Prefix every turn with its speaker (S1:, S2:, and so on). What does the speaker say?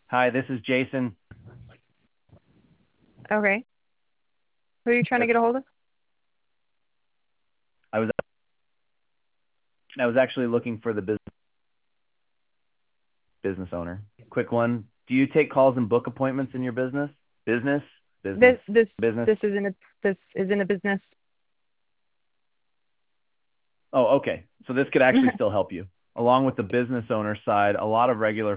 S1: Hi, this is Jason.
S2: Okay. Who are you trying to get a hold of?
S1: I was I was actually looking for the business owner. Quick one. Do you take calls and book appointments in your business? Business? Business.
S2: This this
S1: Business.
S2: this isn't a business.
S1: Oh, okay. So this could actually still help you. Along with the business owner side, a lot of regular